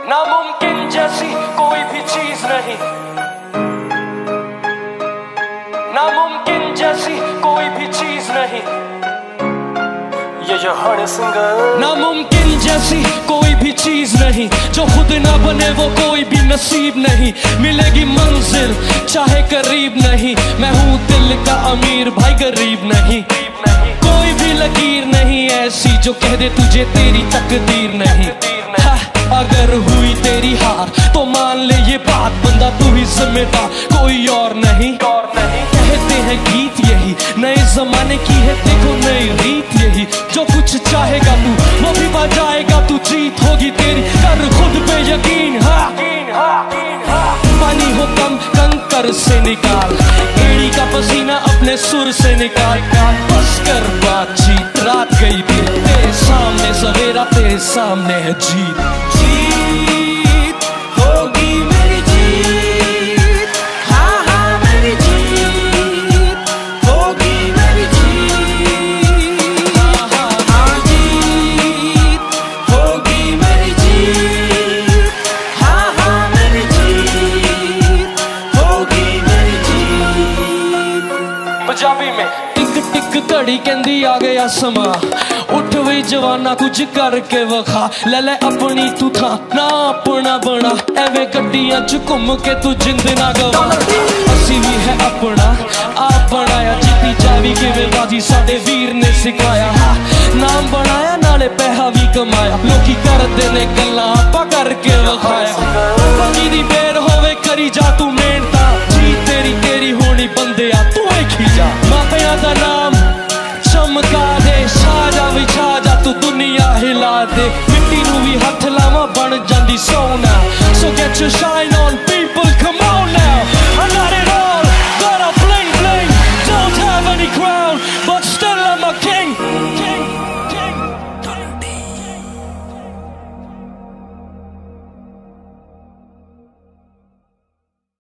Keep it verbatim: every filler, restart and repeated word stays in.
नामुमकिन जैसी कोई भी चीज नहीं, नामुमकिन जैसी कोई भी चीज नहीं, ये जो हर सिंगर। नामुमकिन जैसी कोई भी चीज नहीं, जो खुद ना बने वो कोई भी नसीब नहीं। मिलेगी मंजिल चाहे करीब नहीं, मैं हूँ दिल का अमीर भाई गरीब नहीं। कोई भी लकीर नहीं ऐसी जो कह दे तुझे तेरी तकदीर नहीं। हाँ, अगर हुई तेरी हार तो मान ले ये बात, बंदा तू ही जिम्मेदार कोई और नहीं। कहते हैं गीत यही नए जमाने की है, देखो नई रीत यही। जो कुछ चाहेगा तू वो भी बजाएगा तू, जीत होगी तेरी कर खुद पे यकीन। हाँ, पानी हो कम कंकर से निकाल, एड़ी का पसीना अपने सुर से निकाल। बस कर बातचीत रात गई फिर, तेरे सामने सवेरा तेरे सामने है जीत। जीत होगी मेरी जीत, हाँ हाँ मेरी जीत होगी मेरी जीत, हाँ हाँ जीत होगी मेरी जीत, हाँ हाँ मेरी जीत होगी मेरी जीत। पंजाबी में टिक टिक घड़ी कहंदी आ गया समा, उठ वी जवाना कुछ करके वखा। ले ले अपनी तू था ना अपना बना, एवें गड्डियां च घूम के तू जिंद ना गवा। असी भी है अपना आप बनाया, जीती जावी किवें बाजी साडे वीर ने सिखाया। नाम बनाया नाले पैसा भी कमाया, लोकी करदे ने गल्लां